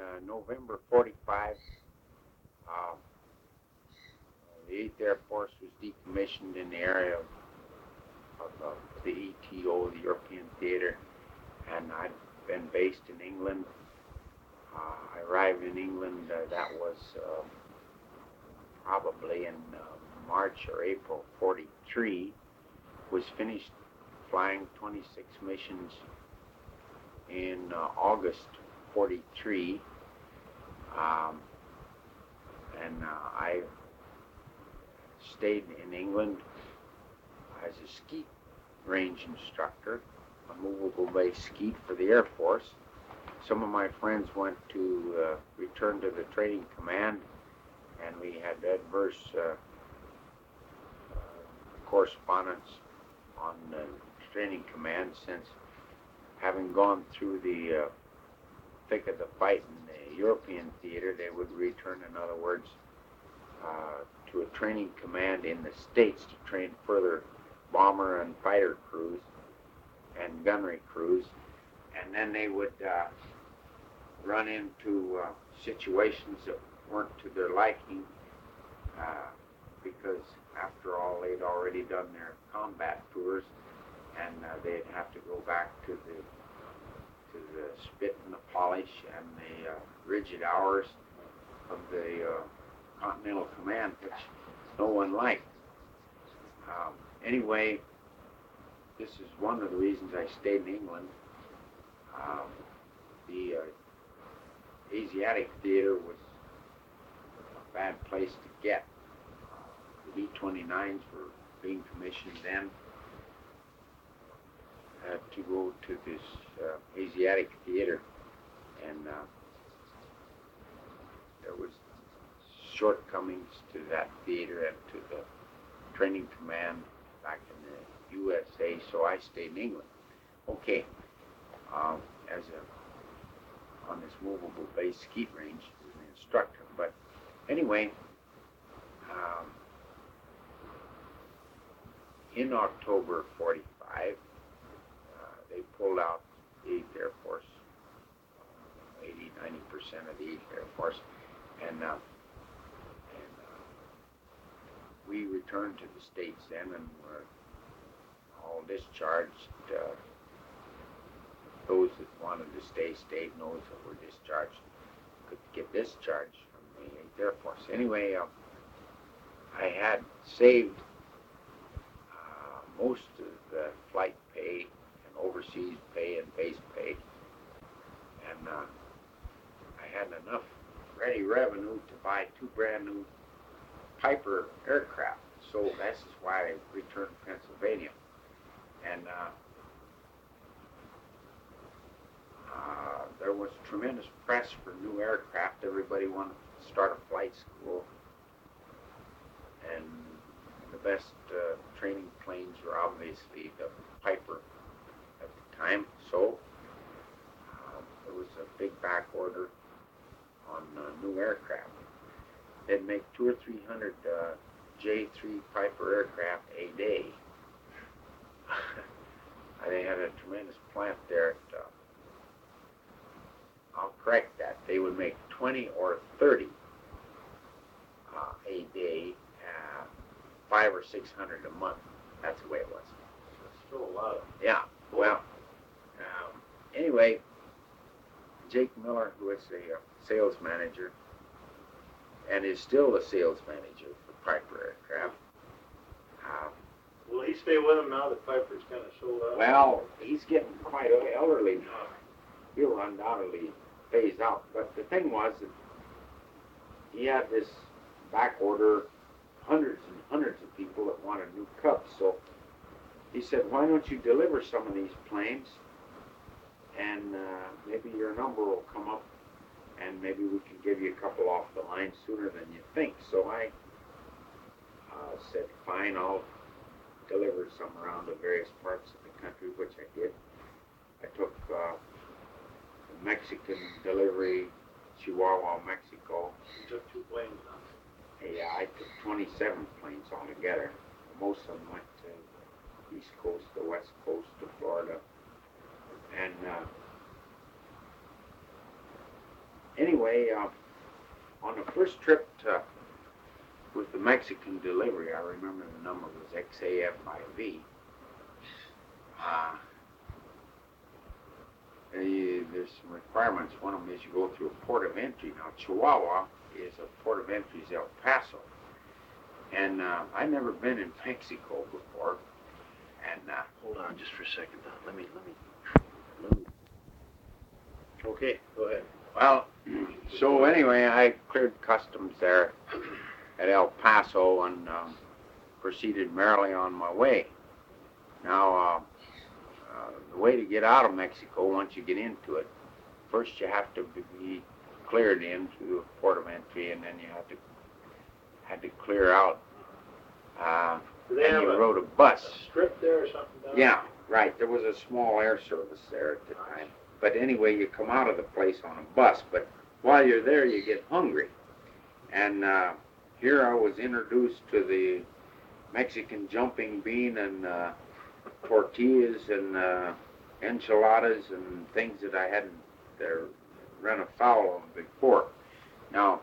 November 45, uh, the 8th Air Force was decommissioned in the area of the ETO, the European Theater, and I'd been based in England. I arrived in England, that was probably in March or April 43, was finished flying 26 missions in August 43, and I stayed in England as a skeet range instructor, a movable base skeet for the Air Force. Some of my friends went to return to the training command, and we had adverse correspondence on the training command, since having gone through the thick of the fight in the European theater, they would return, in other words, to a training command in the States to train further bomber and fighter crews and gunnery crews, and then they would run into situations that weren't to their liking, because after all, they'd already done their combat tours, and they'd have to go back to the spit and the polish and the rigid hours of the Continental Command, which no one liked. Anyway, this is one of the reasons I stayed in England. The Asiatic theater was a bad place to get. The B-29s were being commissioned then to go to this Asiatic theater, and there was shortcomings to that theater and to the training command back in the USA, so I stayed in England. Okay, on this movable base skeet range as an instructor. But anyway, in October 45, they pulled out the 8th Air Force, 80-90% of the 8th Air Force, and we returned to the States then, and were all discharged. Those that wanted to stay stayed, and those that were discharged could get discharged from the 8th Air Force. Anyway, I had saved most of the flight pay and overseas pay and base pay, and I had enough ready revenue to buy 2 brand new Piper aircraft. So this is why I returned to Pennsylvania. And there was tremendous press for new aircraft. Everybody wanted to start a flight school, and the best training planes were obviously the Piper at the time. So there was a big back order on new aircraft. They'd make 200 or 300 J-3 Piper aircraft a day. They had a tremendous plant there at, I'll correct that, they would make 20 or 30 a day, 500 or 600 a month. That's the way it was. That's still a lot. Yeah, well, anyway, Jake Miller, who is a sales manager, and is still the sales manager for Piper aircraft. Will he stay with him now that Piper's kind of sold out? Well, he's getting quite elderly now. He'll undoubtedly phase out. But the thing was that he had this back order, hundreds and hundreds of people that wanted new Cubs. So he said, why don't you deliver some of these planes, and maybe your number will come up, and maybe we can give you a couple off the line sooner than you think. So I said, fine, I'll deliver some around to various parts of the country, which I did. I took the Mexican delivery, Chihuahua, Mexico. You took 2 planes now. Yeah, I took 27 planes altogether. Most of them went to the East Coast, the West Coast, to Florida. And anyway, on the first trip with the Mexican delivery, I remember the number was XAFIV. There's some requirements. One of them is you go through a port of entry. Now, Chihuahua is a port of entry is El Paso. And I'd never been in Mexico before. And hold on just for a second. Let me. Okay, go ahead. well, so anyway, I cleared customs there at El Paso and proceeded merrily on my way. Now, the way to get out of Mexico once you get into it, first you have to be cleared in through the port of entry, and then you had to clear out. Do they And have you a rode a bus. strip there or something down Yeah, right. There was a small air service there at the time. But anyway, you come out of the place on a bus. But while you're there, you get hungry. And here I was introduced to the Mexican jumping bean and tortillas and enchiladas and things that I hadn't run afoul of before. Now,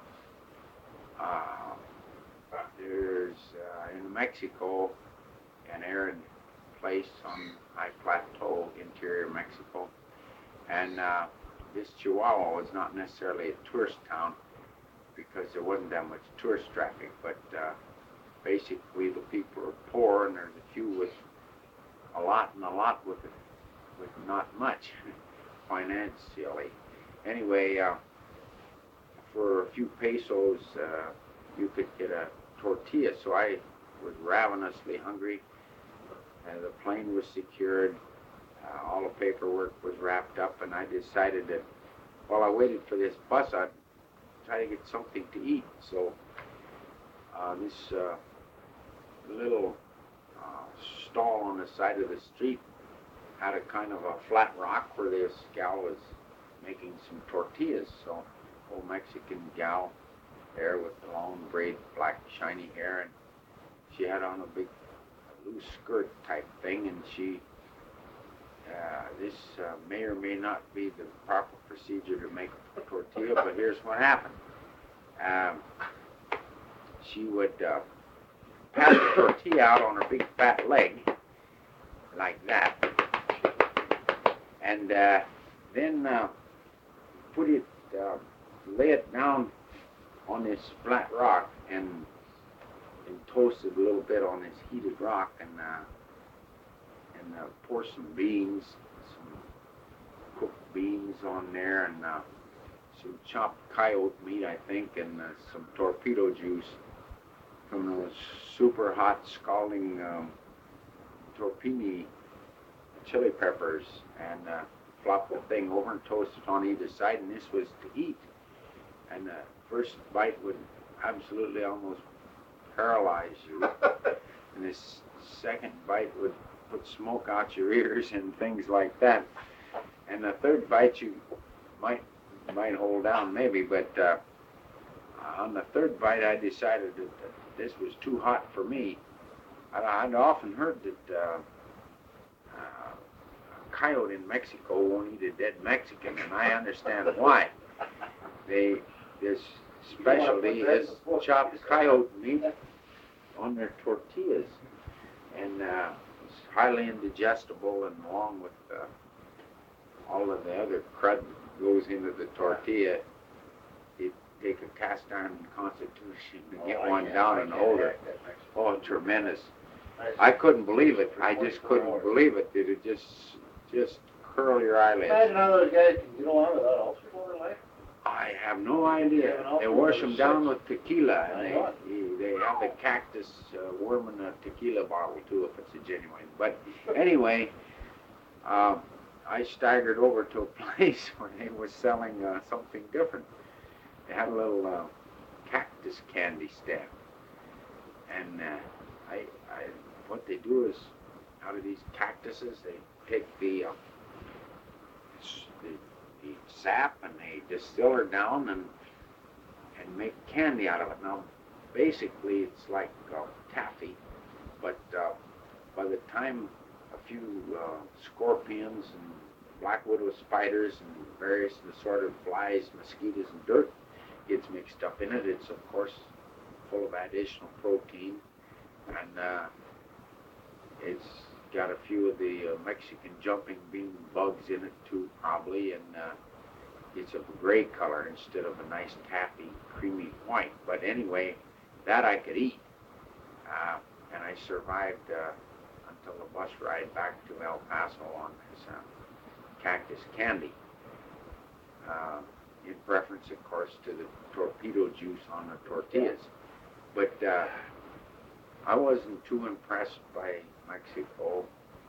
there's in Mexico an arid place on high plateau, interior Mexico, and this Chihuahua was not necessarily a tourist town because there wasn't that much tourist traffic, but basically the people are poor, and there's a few with a lot and a lot with not much financially. Anyway, for a few pesos, you could get a tortilla, so I was ravenously hungry. The plane was secured, all the paperwork was wrapped up, and I decided that while I waited for this bus, I'd try to get something to eat. So this little stall on the side of the street had a kind of a flat rock where this gal was making some tortillas. So old Mexican gal there with the long braid, black shiny hair, and she had on a big loose skirt type thing, and she this may or may not be the proper procedure to make a tortilla, but here's what happened. She would pass the tortilla out on her big fat leg like that, and then put it lay it down on this flat rock and toast it a little bit on this heated rock, and pour some beans, some cooked beans on there, and some chopped coyote meat, I think, and some torpedo juice from those super hot scalding torpini chili peppers, and flop the thing over and toast it on either side, and this was to eat. And the first bite would absolutely almost paralyze you, and this second bite would put smoke out your ears and things like that. And the third bite you might hold down maybe, but on the third bite I decided that this was too hot for me. I'd often heard that a coyote in Mexico won't eat a dead Mexican, and I understand why. This specialty is chopped coyote meat on their tortillas, and it's highly indigestible, and along with all of the other crud that goes into the tortilla, you take a cast iron constitution to get one down and hold it. Oh, tremendous. I couldn't believe it. I just couldn't believe it. It would just curl your eyelids. Imagine how those guys can get along without ulcers over life. I have no idea. They wash them down with tequila, and they have the cactus worm in a tequila bottle too, if it's a genuine. But anyway, I staggered over to a place where they were selling something different. They had a little cactus candy stand, and what they do is, out of these cactuses, they take the sap and they distill her down and make candy out of it. Now, basically, it's like taffy, but by the time a few scorpions and black widow spiders and various assorted flies, mosquitoes, and dirt gets mixed up in it. It's, of course, full of additional protein, and it's got a few of the Mexican jumping bean bugs in it too, probably, and it's of a gray color instead of a nice taffy, creamy white. But anyway, that I could eat, and I survived until the bus ride back to El Paso on this cactus candy, in preference, of course, to the torpedo juice on the tortillas. But I wasn't too impressed by Mexico.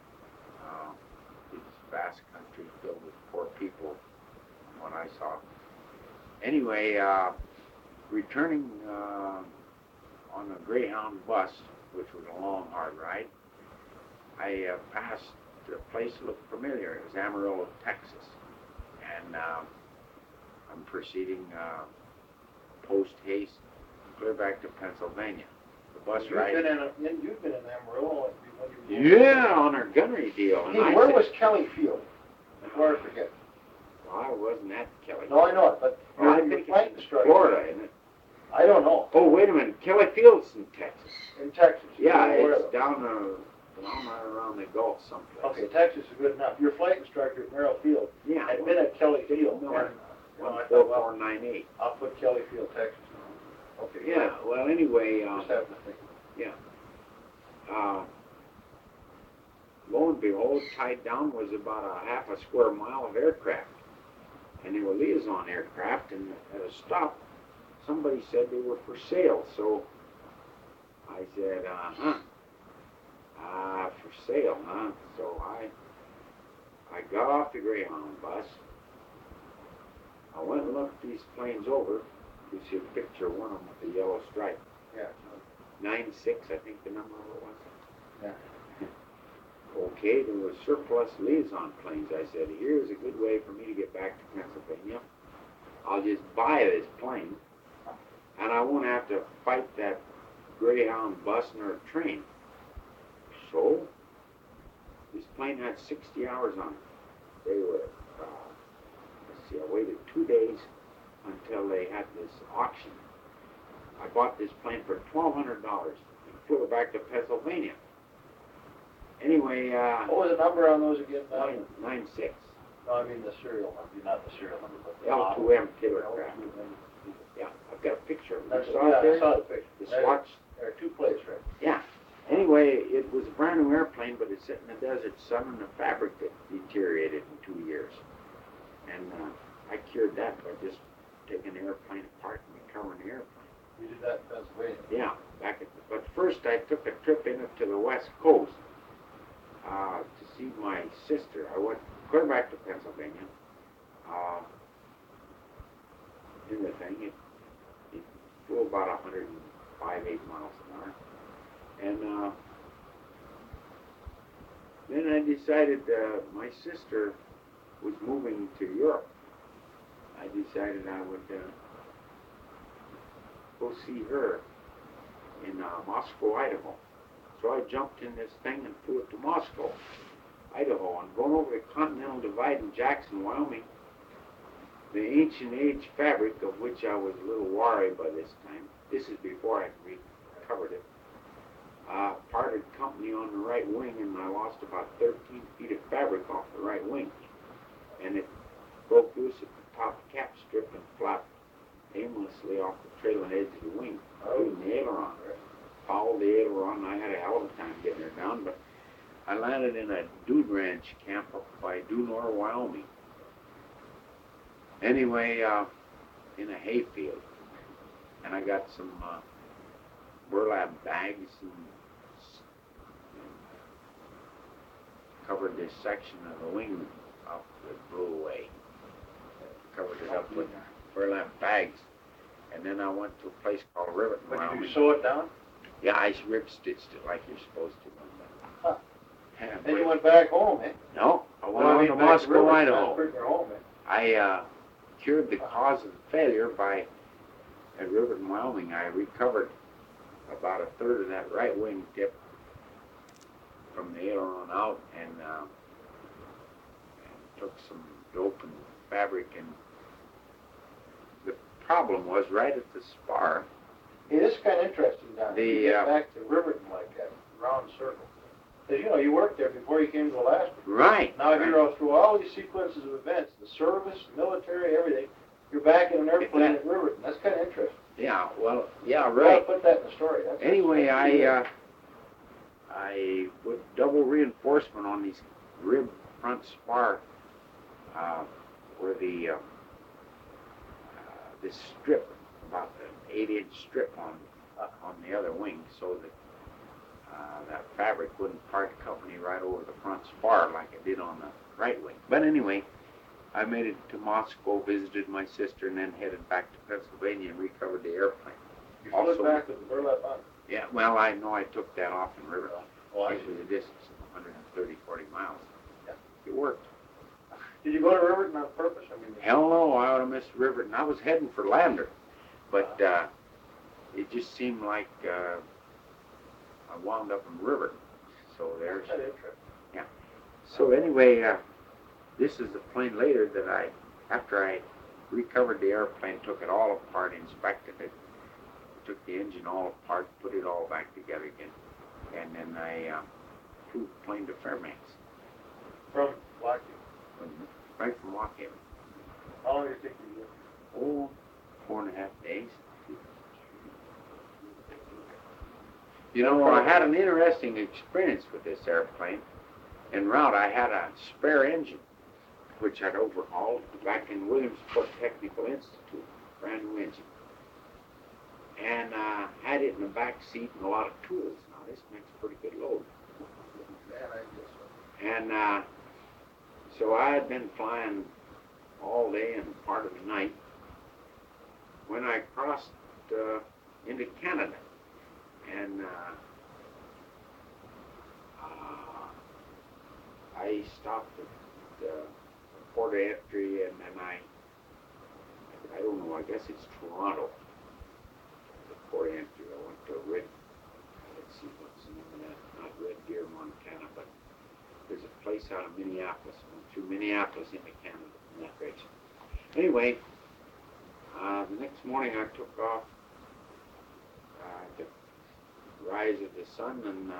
It's a vast country filled with poor people, from what I saw. Anyway, returning on a Greyhound bus, which was a long, hard ride, I passed a place that looked familiar. It was Amarillo, Texas. And I'm proceeding post-haste clear back to Pennsylvania. The bus ride. You've been in Amarillo. Yeah, on our gunnery deal. Hey, where was Kelly Field? Before I forget. Well, I wasn't at Kelly. No, I know it, but I you're think flight it's instructor. Florida, isn't it? I don't know. Oh, wait a minute. Kelly Field's in Texas. In Texas. Yeah, Where it's though? down around the Gulf someplace. Okay, Texas is good enough. Your flight instructor at Merrill Field Yeah. had been at Kelly Field. No, and, I thought, well, 14498. I'll put Kelly Field, Texas. Okay. Yeah, well, anyway, Just happened to think. lo and behold, tied down was about a half a square mile of aircraft. And they were liaison aircraft, and at a stop, somebody said they were for sale. So I said, for sale, huh? So I got off the Greyhound bus. I went and looked these planes over. You see a picture of one of them with the yellow stripe. Yeah. 96, I think the number was. Yeah. Okay, there were surplus liaison planes. I said, here's a good way for me to get back to Pennsylvania. I'll just buy this plane, and I won't have to fight that Greyhound bus nor train. So, this plane had 60 hours on it. They were, let's see, I waited 2 days until they had this auction. I bought this plane for $1,200 and flew it back to Pennsylvania. Anyway, What was the number on those again? 96. No, I mean the serial number, not the serial number, but the L2M Taylorcraft. L2M. Yeah, I've got a picture of it. That's, You saw it yeah, there? I saw the picture. The Swatch. There are two plates, right? Yeah. Anyway, it was a brand new airplane, but it sat in the desert sun, and the fabric had deteriorated in 2 years. And I cured that by just taking the airplane apart and recovering the airplane. You did that in Pennsylvania? Yeah, but first I took a trip in it to the West Coast to see my sister. I went clear back to Pennsylvania. In the thing, it flew about 105, 8 miles an hour. And then I decided my sister was moving to Europe. I decided I would go see her in Moscow, Idaho. So I jumped in this thing and flew it to Moscow, Idaho, and going over the Continental Divide in Jackson, Wyoming. The ancient age fabric, of which I was a little worried by this time, this is before I recovered it, parted company on the right wing, and I lost about 13 feet of fabric off the right wing. And it broke loose at the top cap strip and flapped aimlessly off the trailing edge of the wing, including the aileron. Fouled the aileron. I had a hell of a time getting her down, but I landed in a dude ranch camp up by Dunor, Wyoming. Anyway, in a hayfield, and I got some burlap bags and covered this section of the wing up that blew away. Covered it up with burlap bags. And then I went to a place called Rivet, But Wyoming. did you sew it down? Yeah, I rip-stitched it like you're supposed to. Huh. Yeah, Then you went back home, eh? No, I went Well, I on mean, to back Moscow, Rivet, Idaho. not bring her home, eh? I cured the cause of the failure by, at Rivet, Wyoming, I recovered about a third of that right wing tip from the aileron out and took some dope and fabric, and the problem was right at the spar. Hey, this is kind of interesting, Don. The, You get back to Riverton like that, round circle. Because, you know, you worked there before you came to Alaska. Right. Now right. you're through all these sequences of events, the service, military, everything. You're back in an airplane at Riverton. That's kind of interesting. Yeah, well, yeah, You right. gotta put that in the story. That's Anyway, that's I put double reinforcement on these rib front spar, where the this strip, about an 8-inch strip on the other wing, so that that fabric wouldn't part company right over the front spar like it did on the right wing. But anyway, I made it to Moscow, visited my sister, and then headed back to Pennsylvania and recovered the airplane. You flew it back with the burlap on. Yeah, well, I know I took that off in Riverton. Oh, I It was see. a distance of 130, 40 miles. Yeah. It worked. Did you go to Riverton on purpose? I mean, Hell no, I would have missed Riverton. I was heading for Lander, but it just seemed like I wound up in Riverton. So there's. that's interesting. So anyway, this is the plane later that after I recovered the airplane, took it all apart, inspected it, took the engine all apart, put it all back together again, and then I flew the plane to Fairbanks. From Lockheed. Right from Lockheed. How long did it take you to get? Oh, 4.5 days. You know, I had an interesting experience with this airplane. En route, I had a spare engine, which I'd overhauled back in Williamsport Technical Institute, brand new engine. And had it in the back seat and a lot of tools. Now, this makes a pretty good load. Man, I guess so. And so I had been flying all day and part of the night when I crossed into Canada. And I stopped at port of entry, and then I don't know, I guess it's Toronto, the port of entry. I went to let's see what's the name of that, not Red Deer, Montana, but there's a place out of Minneapolis. I went through Minneapolis into Canada in that direction. Anyway, the next morning I took off at the rise of the sun and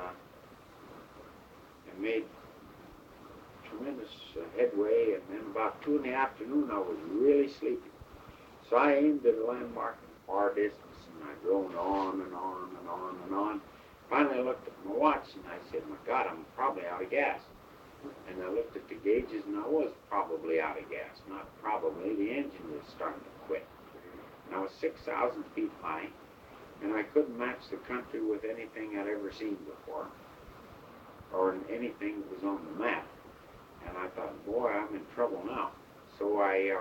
made tremendous headway, and then about 2 in the afternoon I was really sleepy. So I aimed at a landmark in the far distance, and I droned on and on and on and on. Finally I looked at my watch and I said, my God, I'm probably out of gas. And I looked at the gauges and I was probably out of gas. Not probably, the engine was starting to quit. And I was 6,000 feet high, and I couldn't match the country with anything I'd ever seen before, or anything that was on the map. And I thought, boy, I'm in trouble now. So I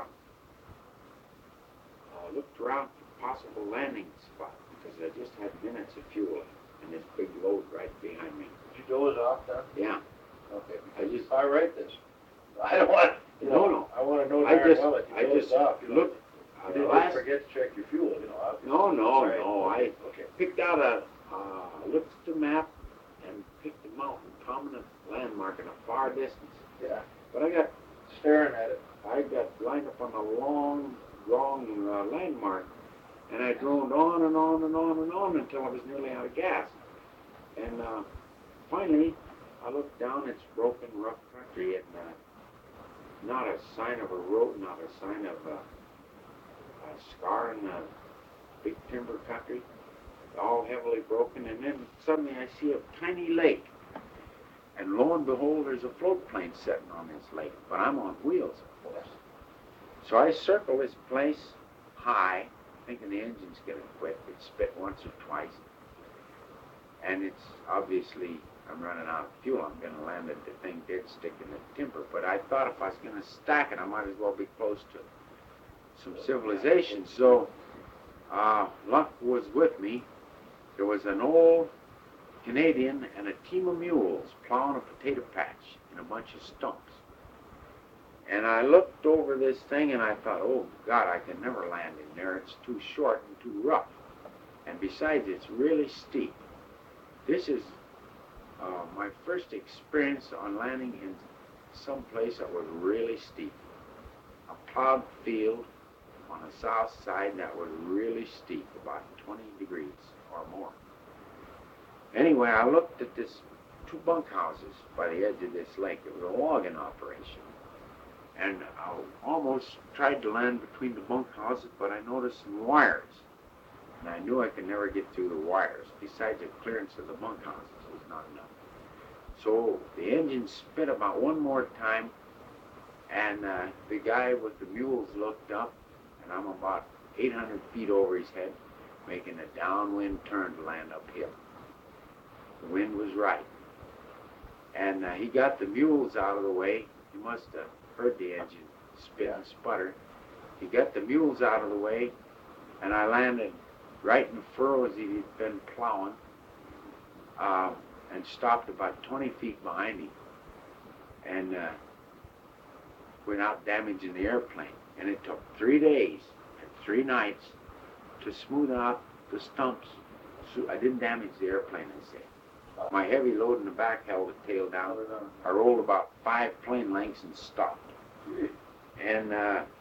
looked around for a possible landing spot, because I just had minutes of fuel and this big load right behind me. Did you doze off then? Yeah. Okay. I just, If I write this, I don't want. You know, no. I want to know I darn just, well that I you dozed just off. You know. looked. You didn't just forget to check your fuel. You know. No. Okay. I picked out looked at the map and picked a mountain, prominent landmark in a far distance. Yeah. But I got Staring at it. lined up on a long, wrong landmark, and I droned on and on and on and on until I was nearly out of gas. And finally, I looked down. It's broken, rough country, and not a sign of a road, not a sign of a scar in the big timber country, all heavily broken. And then suddenly I see a tiny lake, and lo and behold, there's a float plane sitting on this lake, but I'm on wheels, of course. So I circle this place high, thinking the engine's gonna quit. It spit once or twice, and it's obviously, I'm running out of fuel. I'm gonna land at the thing dead stick in the timber. But I thought if I was gonna stack it, I might as well be close to some civilization. So luck was with me. There was an old Canadian and a team of mules plowing a potato patch in a bunch of stumps. And I looked over this thing and I thought, oh God, I can never land in there. It's too short and too rough. And besides, it's really steep. This is my first experience on landing in someplace that was really steep. A plowed field on the south side that was really steep, about 20 degrees or more. Anyway, I looked at this two bunkhouses by the edge of this lake. It was a logging operation. And I almost tried to land between the bunkhouses, but I noticed some wires. And I knew I could never get through the wires. Besides, the clearance of the bunkhouses was not enough. So the engine spit about one more time, and the guy with the mules looked up, and I'm about 800 feet over his head, making a downwind turn to land uphill. The wind was right. And he got the mules out of the way. He must have heard the engine spit and sputter. He got the mules out of the way, and I landed right in the furrow as he'd been plowing, and stopped about 20 feet behind him, and without damaging the airplane. And it took 3 days and 3 nights to smooth out the stumps. So I didn't damage the airplane, I say. My heavy load in the back held the tail down. I rolled about 5 plane lengths and stopped. And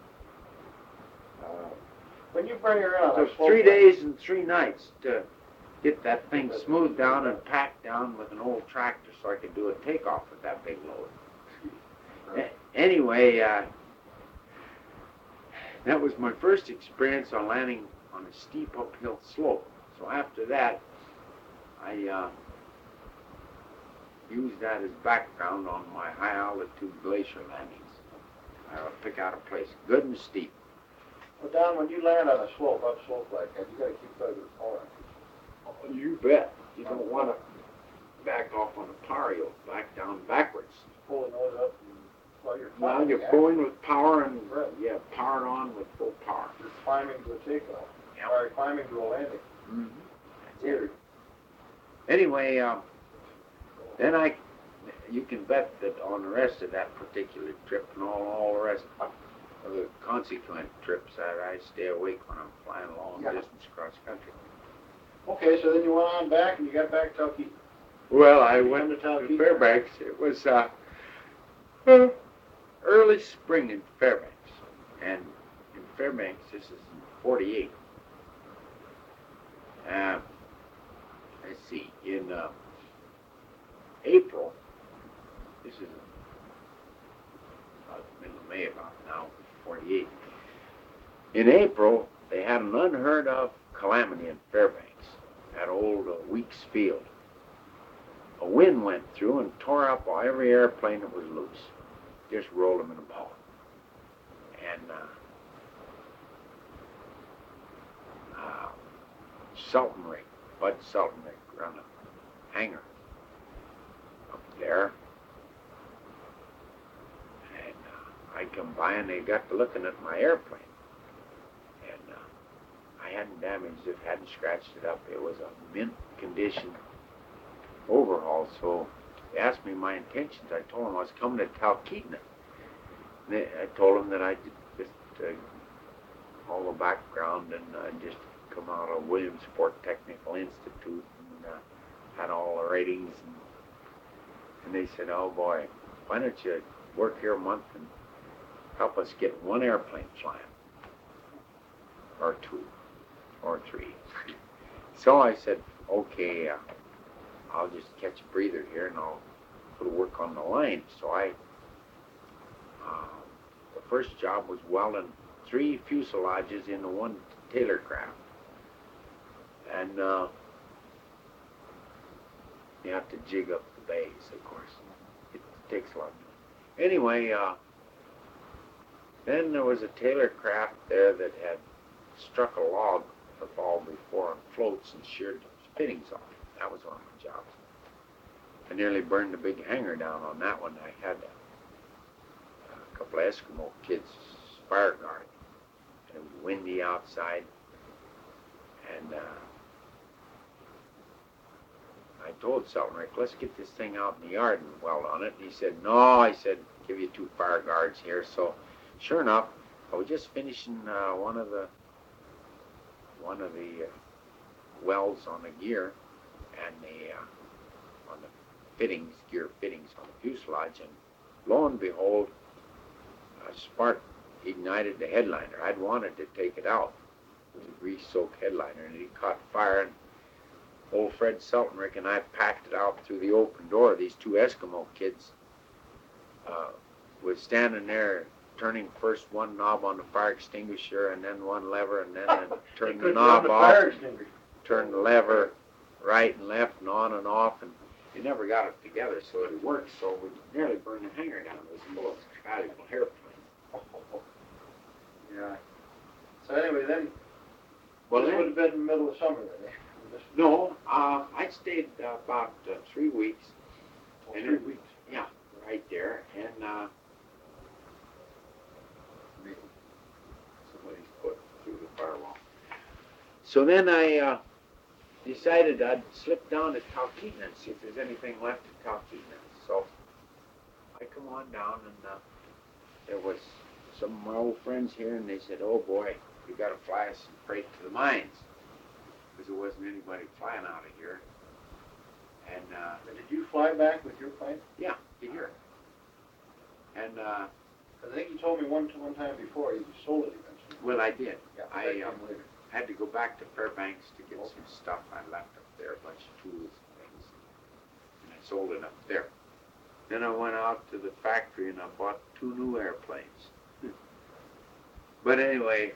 when you bring her out, it took 3 days and 3 nights to get that thing smoothed down and packed down with an old tractor so I could do a takeoff with that big load. Anyway, that was my first experience on landing on a steep uphill slope. So after that, I used that as background on my high altitude glacier landings. I would pick out a place good and steep. Well, Don, when you land on a slope, upslope like that, you got to keep that with power. You bet. You don't want to back off on a power. You'll back down backwards. Pull the nose up and while you're Now climbing. you're going with power and Right. power on with full power. You're climbing to a takeoff. Yep. Or climbing to a landing. Mm-hmm. That's it. Anyway, then you can bet that on the rest of that particular trip and all the rest of the consequent trips that I stay awake when I'm flying long distance across country. Okay, so then you went on back and you got back to Talkeetna. Well, I You went come to to Talkeetna? Fairbanks. It was early spring in Fairbanks. And in Fairbanks, this is in 48. Let's see, in April, this is about the middle of May about now, 48. In April, they had an unheard of calamity in Fairbanks, at old Weeks Field. A wind went through and tore up every airplane that was loose. Just rolled them in a ball. And Sultanrick, Bud Sultanrick, run a hangar up there. And I come by and they got to looking at my airplane. And I hadn't damaged it, hadn't scratched it up. It was a mint condition overhaul. So they asked me my intentions. I told them I was coming to Talkeetna. I told them that I just all the background and just come out of Williamsport Technical Institute and had all the ratings. And they said, "Oh boy, why don't you work here a month and help us get one airplane flying, or 2, or 3." So I said, "Okay, I'll just catch a breather here and I'll go to work on the line." So the first job was welding 3 fuselages into one Taylor craft. And you have to jig up the bays, of course. It takes a lot. Anyway, then there was a Taylor craft there that had struck a log the fall before on floats and sheared the fittings off. That was one of my jobs. I nearly burned the big hangar down on that one. I had a couple of Eskimo kids fire guard. And it was windy outside. And I told Sultanrick, "Let's get this thing out in the yard and weld on it." And he said, "No," I said, "give you 2 fire guards here." So sure enough, I was just finishing one of the welds on the gear and on the fittings, gear fittings on the fuselage, and lo and behold, a spark ignited the headliner. I'd wanted to take it out. It was a grease-soaked headliner, and it caught fire. And old Fred Seltenrick and I packed it out through the open door. These two Eskimo kids was standing there, turning first one knob on the fire extinguisher, and then one lever, and then turn the knob off, turn the lever right and left, and on and off, and they never got it together, so it worked. So we nearly burned the hangar down. It was the most valuable airplane. Yeah. So anyway, then, Well, this then, would have been in the middle of summer then, eh? no, I stayed about 3 weeks. Oh, And 3 it- weeks. Yeah, right there, and somebody's put through the firewall. So then I decided I'd slip down to Talkeetna and see if there's anything left at Talkeetna. So I come on down, and there was some of my old friends here, and they said, "Oh boy, you got to fly us some freight to the mines," because there wasn't anybody flying out of here. And But did you fly back with your plane? yeah, to here. And 'Cause I think you told me one time before you sold it eventually. well, I did. Yeah, I that came later. had to go back to Fairbanks to get some stuff I left up there, a bunch of tools and things, and I sold it up there. Then I went out to the factory and I bought 2 new airplanes. But anyway,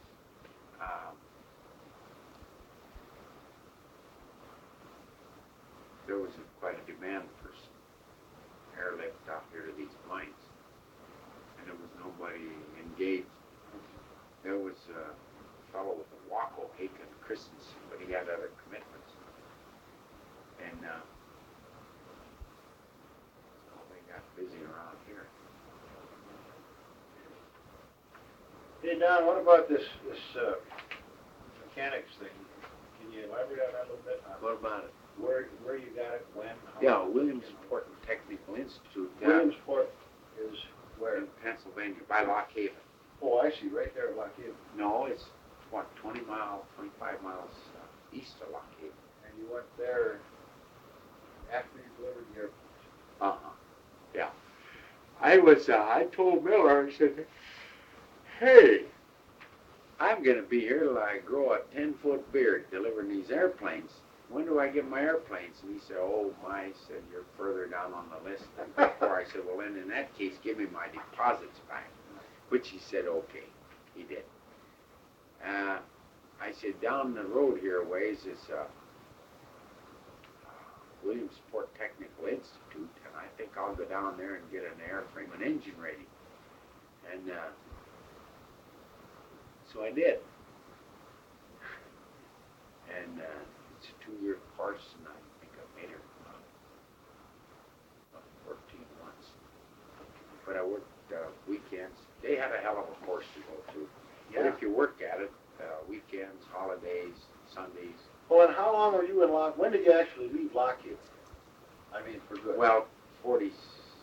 there was quite a demand for airlift out here to these mines, and there was nobody engaged. There was a fellow with a Waco, Haken Christensen, but he had other commitments. And they got busy around here. Hey, Don, what about this mechanics thing? Can you elaborate on that a little bit? What about it? Where you got it, when? How Yeah, long? Williamsport Technical Institute Williamsport is where? in Pennsylvania, by Lock Haven. Oh, I see, right there at Lock Haven. No, it's, 25 miles east of Lock Haven. And you went there after you delivered your Uh-huh. Yeah. I told Miller, I said, "Hey, I'm going to be here till I grow a 10-foot beard delivering these airplanes. When do I get my airplanes?" And he said, "Oh, my," he said, "you're further down on the list than before." I said, "Well, then in that case, give me my deposits back," which he said, okay. He did. I said, "Down the road here a ways is Williamsport Technical Institute, and I think I'll go down there and get an airframe and engine ready." And so I did. And it's a 2-year course, and I think I made it about 14 months. But I worked weekends. They had a hell of a course to go through. But if you work at it, weekends, holidays, Sundays. Well, and how long were you in Lock? When did you actually leave Lockheed? I mean, for good. Well, 46,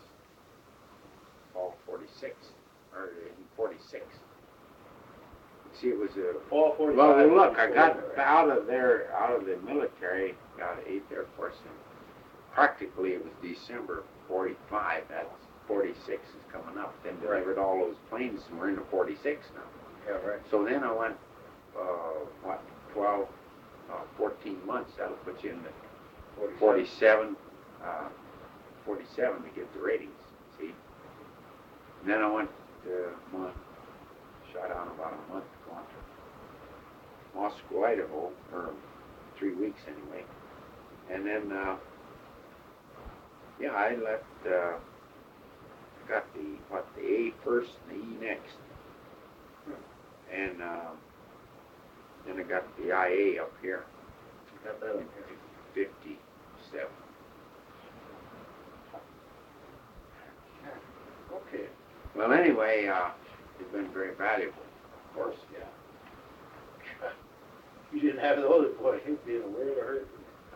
or in 46. See, it was a Fall 45. well. Look, I got out of the military, got 8th Air Force, and practically it was December 45. That's 46 is coming up. Then delivered all those planes, and we're into 46 now. Yeah, right. So then I went, 14 months. That'll put you in the 47 to get the ratings. See. And then I went a month, shot out about a month, going to Moscow, Idaho, or 3 weeks anyway. And then, I left, got the A first and the E next. And then I got the IA up here. Got that in 57. Okay. Well, anyway, it's been very valuable, of course. Yeah. You didn't have those, boy, you'd be in a world of hurt.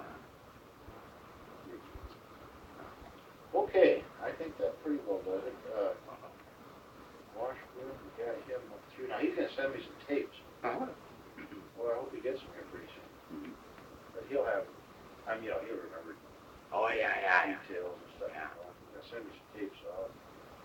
Okay, I think that pretty well does it. Washburn, we got him up through. Now, he's going to send me some tapes. Uh-huh. Well, I hope he gets them here pretty soon. Mhm. But he'll have, he'll remember Oh, yeah. details and stuff. Yeah. He's going to send me some tapes, so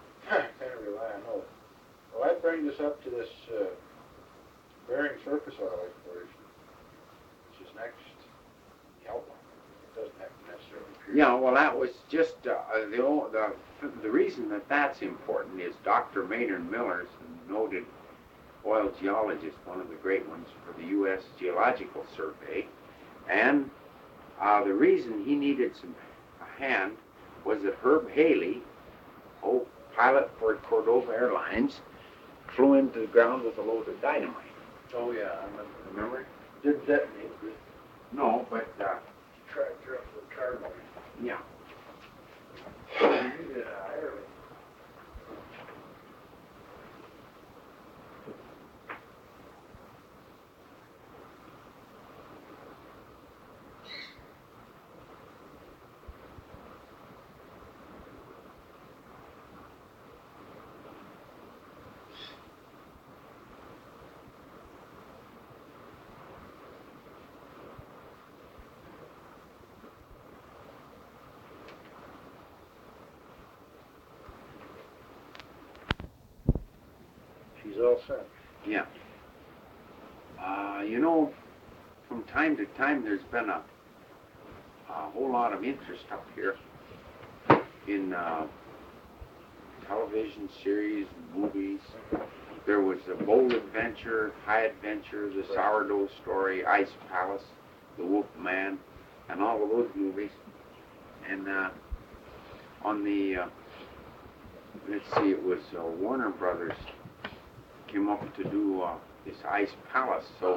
brings us up to this Bering surface oil exploration, which is next in the outline. It doesn't have to necessarily appear. Yeah, well, that was just the reason that that's important is Dr. Maynard Miller's a noted oil geologist, one of the great ones for the U.S. Geological Survey, and the reason he needed a hand was that Herb Haley, pilot for Cordova Airlines, flew into the ground with a load of dynamite. Oh yeah, I Remember? didn't detonate, but No, but tractor up the carbon. yeah. She's all set. Yeah. From time to time there's been a whole lot of interest up here in television series and movies. There was the Bold Adventure, High Adventure, the Sourdough Story, Ice Palace, The Wolf Man, and all of those movies. And on the, let's see, it was Warner Brothers came up to do this Ice Palace. So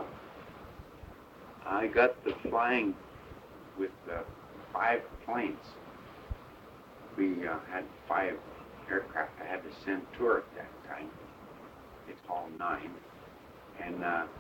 I got the flying with 5 planes. We had 5 aircraft I had to send tour at that time. It's all 9. And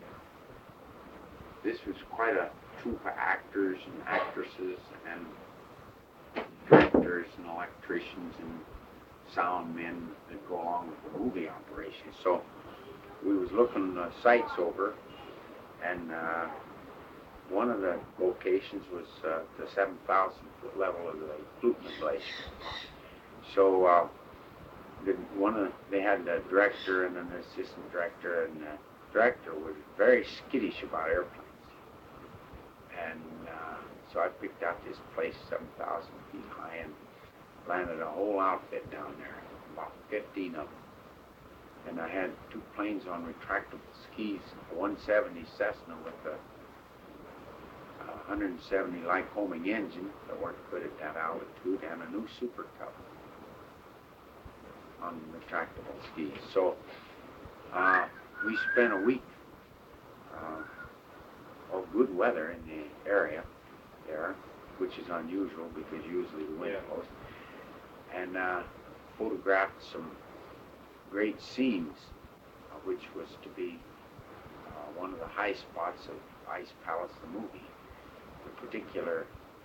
this was quite a troupe of actors and actresses and directors and electricians and sound men that go along with the movie operation. So we was looking sites over, and one of the locations was the 7,000 foot level of the Klutna Glacier. So they had the director and an assistant director, and the director was very skittish about airplanes. And so I picked out this place 7,000 feet high and landed a whole outfit down there, about 15 of them. And I had 2 planes on retractable skis, a 170 Cessna with a 170 Lycoming engine that worked good at that altitude, and a new Super Cub on retractable skis. So we spent a week of good weather in the area there, which is unusual because usually the wind blows, and photographed some great scenes, which was to be one of the high spots of Ice Palace, the movie. The particular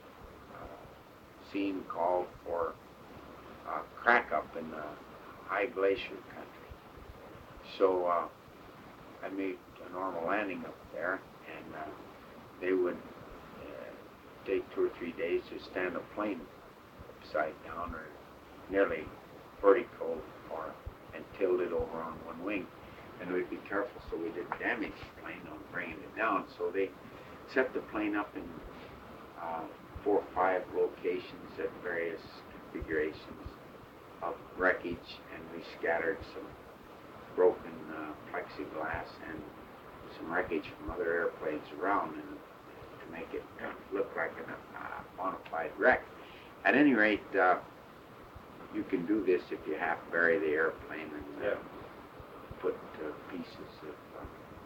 scene called for crack up in the high glacier country. So I made a normal landing up there, and they would take 2 or 3 days to stand a plane upside down or nearly vertical and tilt it over on one wing. And we'd be careful so we didn't damage the plane on bringing it down. So they set the plane up in 4 or 5 locations at various configurations of wreckage, and we scattered some broken plexiglass and some wreckage from other airplanes around, and to make it look like a bona fide wreck. At any rate, you can do this if you half bury the airplane and put pieces of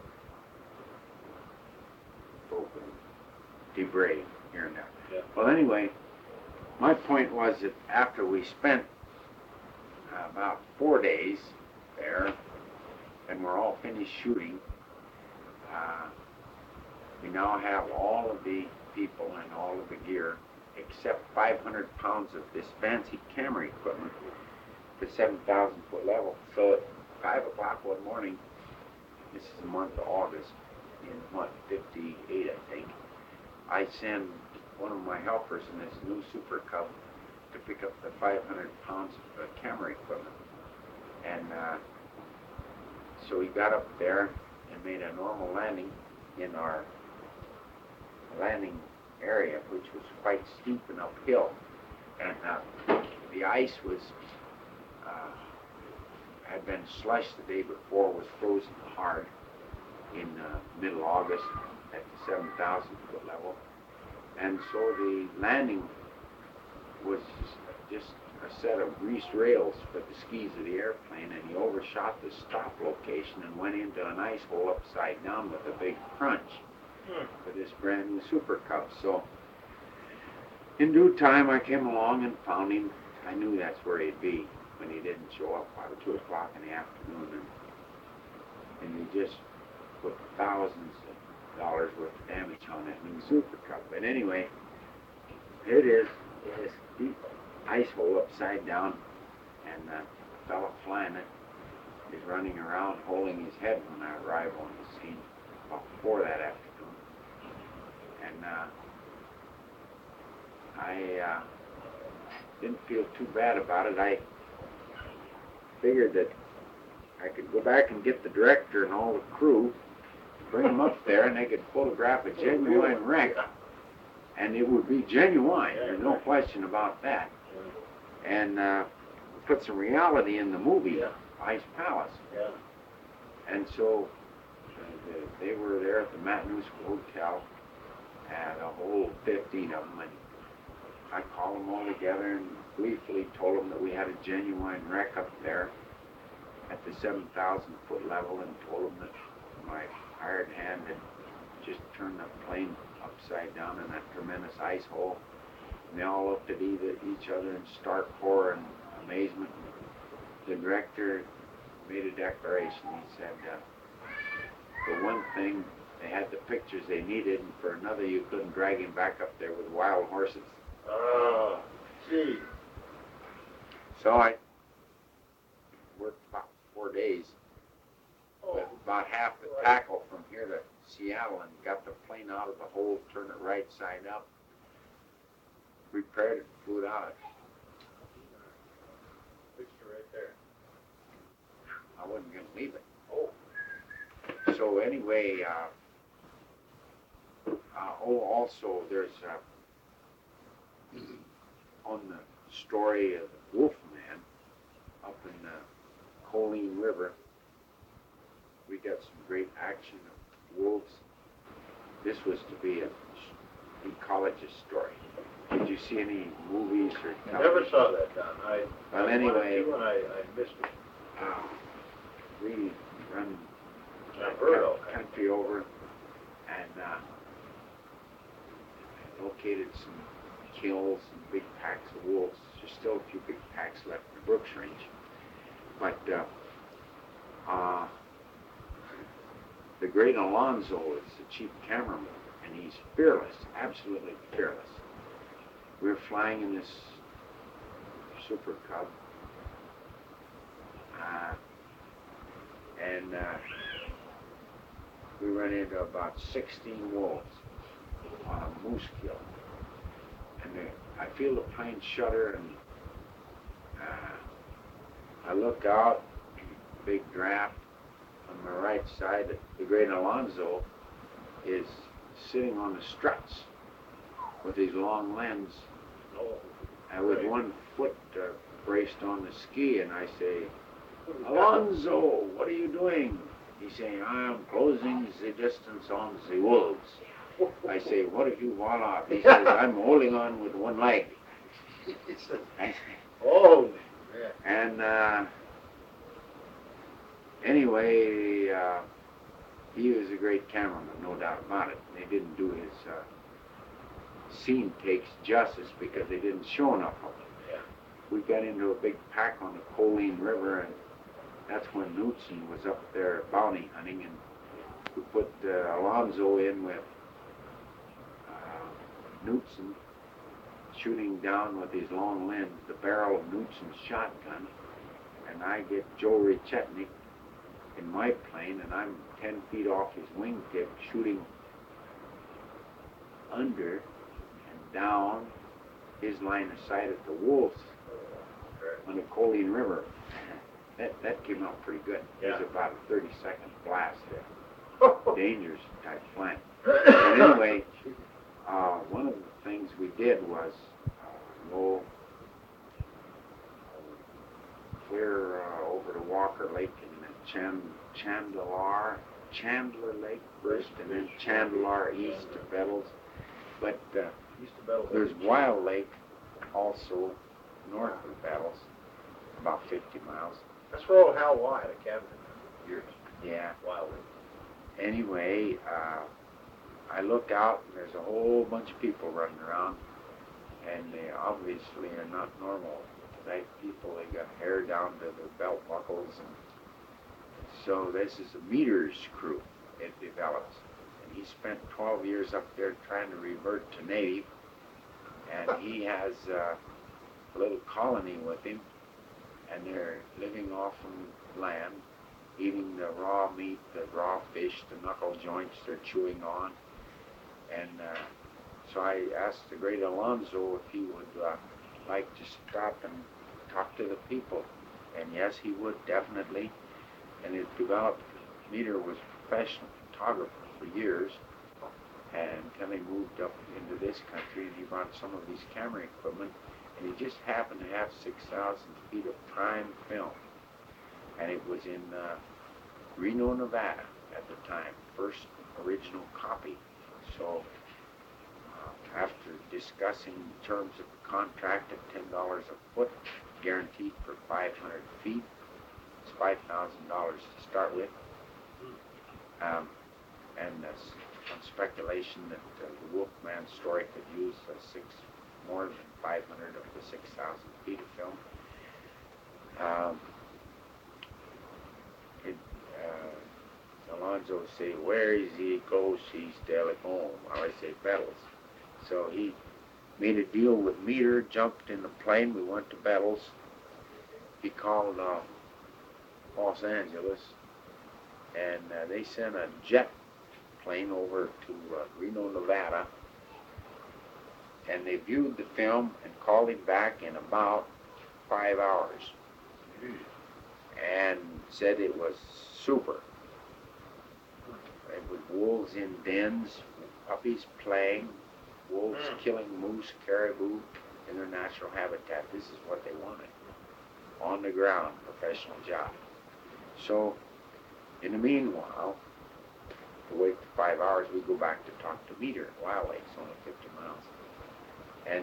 broken debris here and there. Yeah. Well, anyway, my point was that after we spent about 4 days there, and we're all finished shooting, we now have all of the people and all of the gear except 500 pounds of this fancy camera equipment for 7,000 foot level. So at 5 o'clock one morning, this is the month of August, in 58 I think, I send one of my helpers in this new Super Cub to pick up the 500 pounds of camera equipment. And so he got up there and made a normal landing in our landing area, which was quite steep and uphill. And the ice was had been slush the day before, was frozen hard in middle August at the 7,000 foot level. And so the landing was just a set of greased rails for the skis of the airplane, and he overshot the stop location and went into an ice hole upside down with a big crunch for this brand new Super Cub. So in due time I came along and found him. I knew that's where he'd be when he didn't show up by 2 o'clock in the afternoon, and he just put thousands of dollars worth of damage on that new Super Cub. But anyway, it is this deep ice hole upside down, and the fellow flying it is running around holding his head when I arrive on the scene about 4 that afternoon. And I didn't feel too bad about it. I figured that I could go back and get the director and all the crew, bring them up there, and they could photograph a genuine wreck, and it would be genuine. There's no question about that. And put some reality in the movie, Ice Palace. And so they were there at the Matanuska Hotel, and a whole 15 of them, and I called them all together and gleefully told them that we had a genuine wreck up there at the 7,000 foot level, and told them that my hired hand had just turned the plane upside down in that tremendous ice hole. And they all looked at each other in stark horror and amazement. The director made a declaration. He said, for one thing, they had the pictures they needed, and for another, you couldn't drag him back up there with wild horses. Oh, gee. So I worked about 4 days with about half the tackle from here to Seattle, and got the plane out of the hole, turned it right side up, repaired it, flew it out. Picture right there. I wasn't going to leave it. Oh. So anyway, also there's on the story of the Wolfman up in the Colleen River, we got some great action of wolves. This was to be a ecologist story. Did you see any movies or television? I never saw that, Don. Well, anyway, I missed it. We run I've heard all that. country over, and located some kills and big packs of wolves. There's still a few big packs left in the Brooks Range, but the great Alonzo is the chief cameraman, and he's fearless, absolutely fearless. We were flying in this Super Cub, and we ran into about 16 wolves on a moose kill. And I feel the plane shudder, and I look out, big draft. On my right side, the great Alonzo is sitting on the struts with his long lens, and with one foot braced on the ski. And I say, Alonzo, what are you doing? He's saying, I'm closing the distance on the wolves. I say, what have you voila? He says, I'm holding on with one leg. Oh, and anyway, he was a great cameraman, no doubt about it. They didn't do his scene takes justice because they didn't show enough of it. Yeah. We got into a big pack on the Colleen River, and that's when Knutson was up there bounty hunting, and we put Alonzo in with Knutson, shooting down with his long lens the barrel of Knutson's shotgun, and I get Joe Richetnik in my plane, and I'm 10 feet off his wingtip, shooting under and down his line of sight at the wolves on the Colleen River. That came out pretty good. It Yeah. was about a 30-second blast there. Dangerous type plant. But anyway, one of the things we did was go clear over to Walker Lake in Chandler Lake first, and then Chandler east to Bettles. But East of Battle. there's Wild Lake also north of Bettles, about 50 miles. That's where old Hal Y, the cabin, years. Yeah. Wildly. Anyway, I look out and there's a whole bunch of people running around, and they obviously are not normal type people. They got hair down to their belt buckles, and so this is a Meters crew. It develops, and he spent 12 years up there trying to revert to native, and he has a little colony with him, and they're living off from land, eating the raw meat, the raw fish, the knuckle joints they're chewing on. And so I asked the great Alonzo if he would like to stop and talk to the people. And yes, he would, definitely. And it developed. Meter was a professional photographer for years, and until he moved up into this country, and he brought some of his camera equipment, and he just happened to have 6,000 feet of prime film. And it was in Reno, Nevada at the time, first original copy. So after discussing the terms of the contract at $10 a foot, guaranteed for 500 feet, it's $5,000 to start with. And on speculation that the Wolfman story could use more than 500 of the 6,000 feet of film. Alonzo say, where is he go, she's telephone. Well, I say, Bettles. So he made a deal with Meter, jumped in the plane, we went to Bettles. He called Los Angeles, and they sent a jet plane over to Reno, Nevada, and they viewed the film and called him back in about 5 hours and said it was super. It was wolves in dens, puppies playing, wolves killing moose, caribou in their natural habitat. This is what they wanted. On the ground, professional job. So, in the meanwhile, to wait for 5 hours, we go back to talk to Meter at Wild Lake, it's only 50 miles. And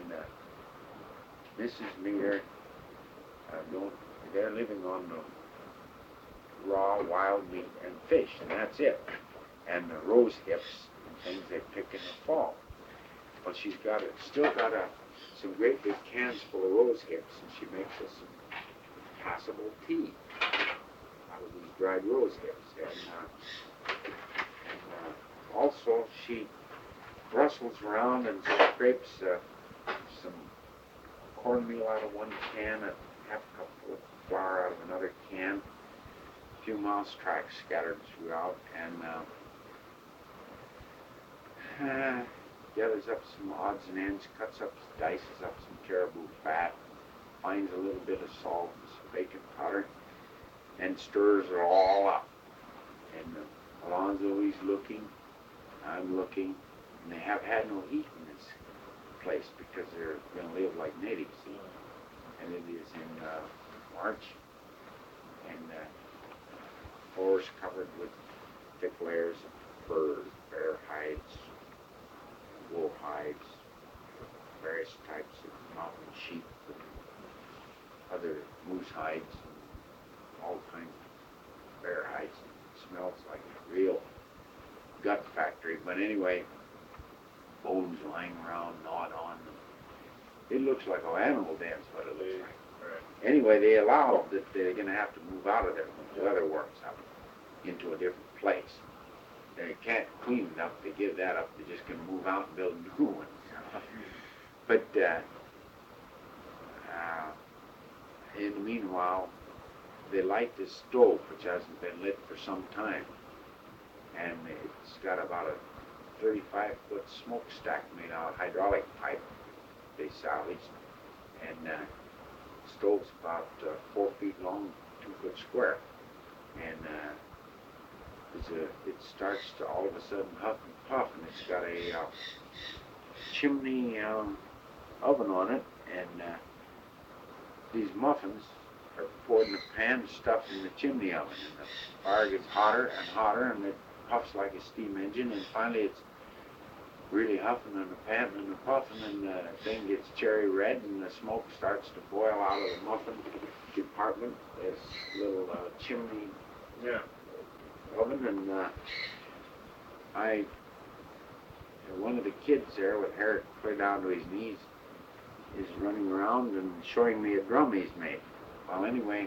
Mrs. Meter, they're living on the raw wild meat and fish, and that's it. And the rose hips and things they pick in the fall. Well, she's still got some great big cans full of rose hips, and she makes us some passable tea out of these dried rose hips. And also she rustles around and scrapes some cornmeal out of one can, a half cup of flour out of another can, a few mouse tracks scattered throughout, and gathers up some odds and ends, dices up some caribou fat, finds a little bit of salt and some bacon powder, and stirs it all up. And Alonzo, he's looking, I'm looking, and they have had no heat in this place because they're going to live like natives. And it is in March, and floors covered with thick layers of furs, bear hides, wolf hides, various types of mountain sheep, and other moose hides, and all kinds of bear hides. It smells like a real gut factory. But anyway, bones lying around, gnawed on them. It looks like an animal den, is what it looks like. Right. Anyway, they allow that they're going to have to move out of there when the weather warms up into a different place. They can't clean it up. They give that up. They're just going to move out and build new ones. But in the meanwhile, they light this stove, which hasn't been lit for some time. And it's got about a 35-foot smokestack made out of hydraulic pipe they salvaged. And the stove's about 4 feet long, 2 foot square. And it starts to all of a sudden huff and puff, and it's got a chimney oven on it, and these muffins are poured in a pan stuffed in the chimney oven, and the fire gets hotter and hotter, and it puffs like a steam engine, and finally it's really huffing and panting and puffing, and the thing gets cherry red, and the smoke starts to boil out of the muffin compartment, this little chimney oven, and one of the kids there with hair clear down to his knees is running around and showing me a drum he's made. Well, anyway,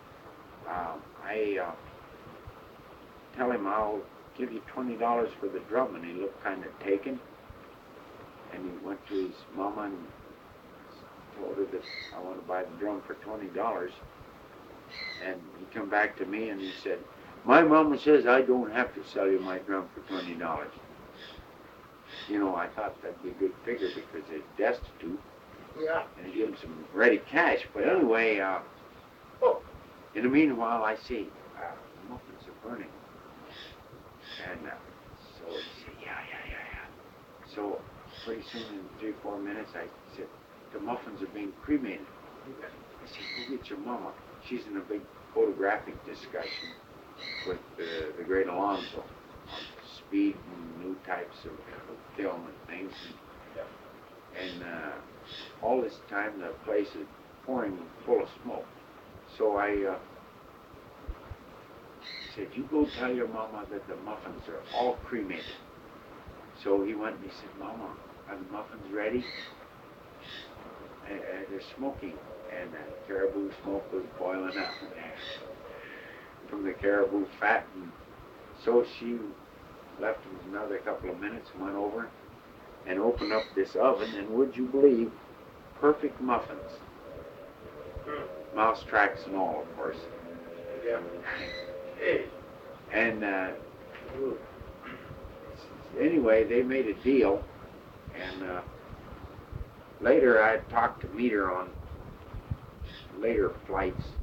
I tell him I'll give you $20 for the drum, and he looked kind of taken, and he went to his mama and told her that I want to buy the drum for $20, and he come back to me and he said, my mama says I don't have to sell you my drum for $20. You know, I thought that'd be a good figure because they're destitute. Yeah. And he gave him some ready cash. But anyway, in the meanwhile, I see the muffins are burning. And so he said, yeah. So pretty soon, in 3-4 minutes, I said, the muffins are being cremated. I said, go get your mama. She's in a big photographic discussion with the great Alonzo on speed and new types of film and things. And all this time, the place is pouring full of smoke. So I said, you go tell your mama that the muffins are all cremated. So he went and he said, Mama, are the muffins ready? They're smoking. And caribou smoke was boiling up from the caribou fat. And so she left him another couple of minutes and went over and opened up this oven, and would you believe, perfect muffins. Mouse tracks and all, of course. Yeah. And anyway, they made a deal, and later I talked to Meter on later flights,